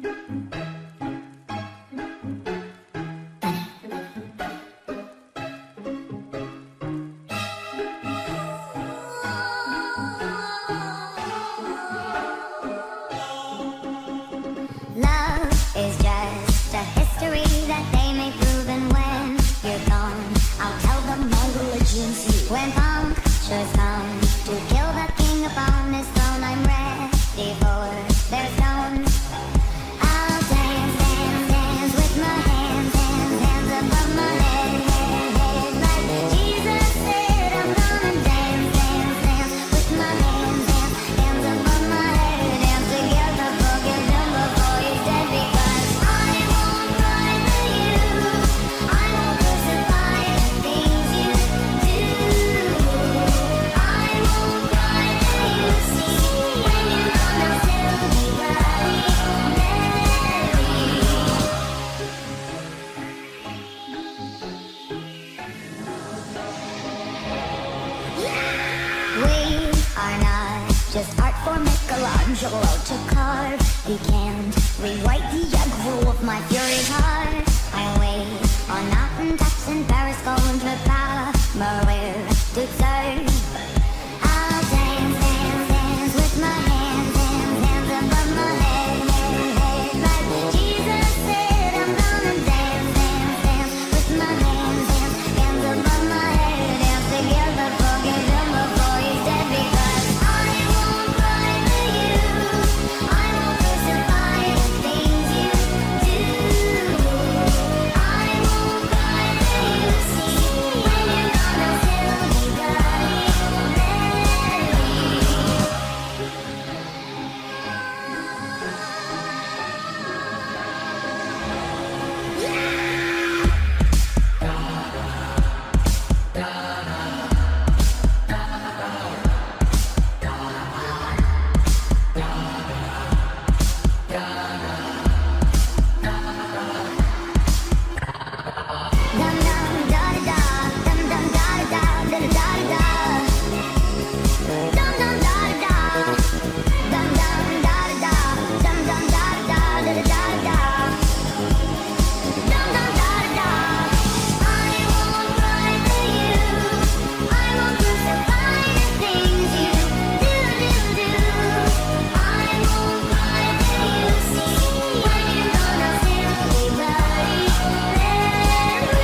Love is just a history that they may prove, and when you're gone, I'll tell them my religion's you. When punctures come to kill the king upon his throne, I'm ready for their stones. I'll dance, dance, dance with my hands, hands, hands above my head, head, head. Like Jesus said, I'm gonna dance, dance, dance with my hands, hands, hands above my head. Dance together, forget him before he's dead, because I won't cry for you. I won't crucify the things you do. I won't cry for you, see, when you're gonna still be bloody Mary. We are not just art for Michelangelo to carve. He can't rewrite the aggro of my furious heart. I wait on mountaintops in Paris, contre pas mourir toute seule. I'll dance, dance, dance with my hands, hands, hands above my head, head, head. Like Jesus said, I'm gonna dance, dance, dance with my hands, hands, hands above my head. Dance together, forget him before he's dead, because I won't cry for you. I won't crucify the things you do. I won't cry for you, see, when you're gonna still be bloody Dum dum da da da, dum dum da da da da da da. Dum dum da da da, dum dum da da, dum dum da da da da da. Dum dum da da. I won't cry for you. I won't crucify the things you do, do, do. I won't cry for you, see, when you're gonna still be bloody Mary.